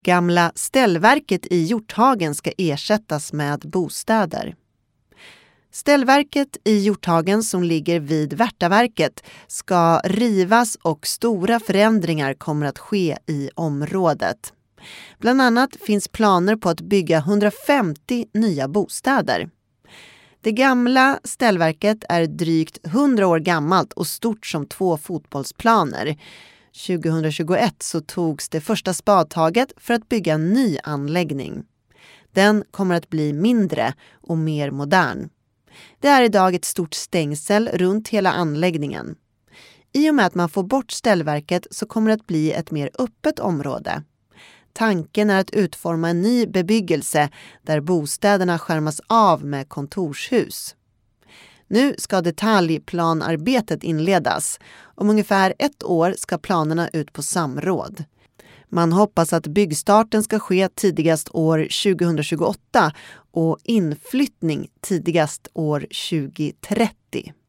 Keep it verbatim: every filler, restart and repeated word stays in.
Gamla ställverket i Hjorthagen ska ersättas med bostäder. Ställverket i Hjorthagen som ligger vid Värtaverket ska rivas och stora förändringar kommer att ske i området. Bland annat finns planer på att bygga hundrafemtio nya bostäder. Det gamla ställverket är drygt hundra år gammalt och stort som två fotbollsplaner. tjugohundratjugoett så togs det första spadtaget för att bygga en ny anläggning. Den kommer att bli mindre och mer modern. Det är idag ett stort stängsel runt hela anläggningen. I och med att man får bort ställverket så kommer det att bli ett mer öppet område. Tanken är att utforma en ny bebyggelse där bostäderna skärmas av med kontorshus. Nu ska detaljplanarbetet inledas. Om ungefär ett år ska planerna ut på samråd. Man hoppas att byggstarten ska ske tidigast år tjugohundratjugoåtta och inflyttning tidigast år tjugohundratrettio.